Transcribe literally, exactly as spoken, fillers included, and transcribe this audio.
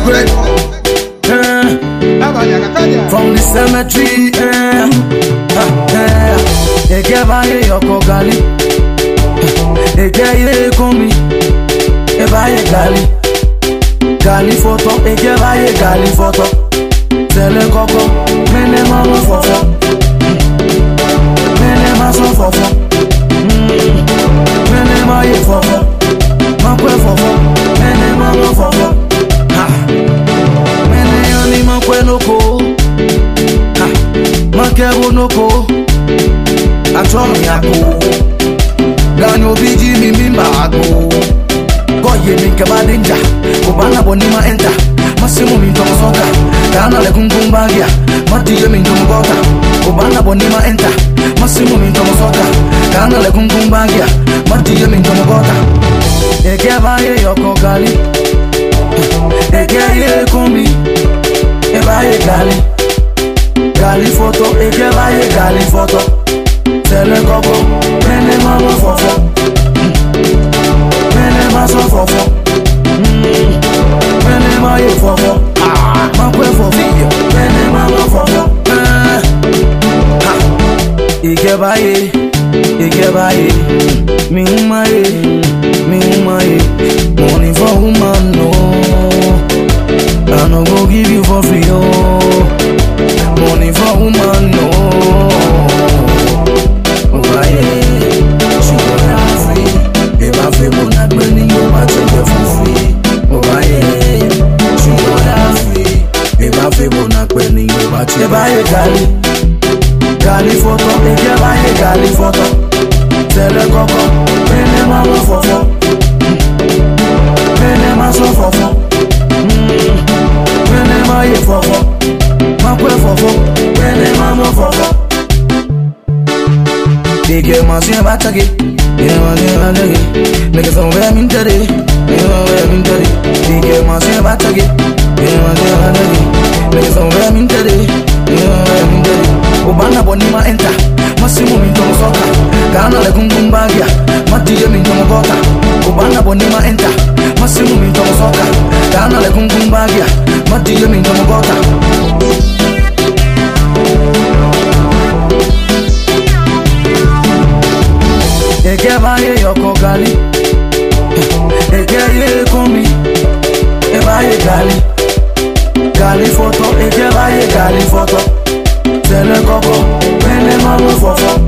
great. Uh, from the cemetery, uh, uh, uh, Egebaye yoko gali, Egeye komi, Ebaye gali, gali photo, Egebaye gali photo, Tele koko, mene mama fofo, mene maso fofo, mene maye fofo, makwe fofo, mene mama fofo, ha, mene yoni makwe noko, ha, makwe noko, atomi yako, ganyo biji mimi mbago, goye mikeba denja, kubana bonima enta, masimu mintomo soka, kana le kunkumbagia, matiye mintomo gota, kubana bonima enta, masimu mintomo soka, kana le kunkumbagia, matiye mintomo gota. Egebaye yoko gali, Egeye kombi, Ebaye gali, gali photo, Egebaye gali photo, Tele koko, mene mama fofo, mene maso fofo, mene maye fofo, makwe fofo, mene mama fofo. Egebaye, Egebaye, mi umaye, mi umaye, money for woman no, I no go give you for free oh, money for woman no, oh yeah, she wanna free, if I feel more not burning you, I take you for free, oh yeah, she wanna free, if I feel more not burning you, I take you for free. Gali photo, Egebaye gali photo, Tele koko, mene mama fofo, mene maso fofo, mene maye fofo, makwe fofo, mene mama fofo. Dike masye batake, dike masye batake, nigga somewhere mintere, nigga somewhere mintere. Dike masye batake, dike masye batake, nigga somewhere mintere, nigga somewhere mintere. Ubana bonima enta, masimu mintomo soka, kana le kunkumbagia, matiye mintomo gota. Ubana bonima enta, masimu mintomo soka, kana le kunkumbagia, matiye mintomo gota. Egebaye yoko gali, Egeye kombi, Ebaye gali, gali photo, Egebaye gali photo, Tele koko, mene mama fofo,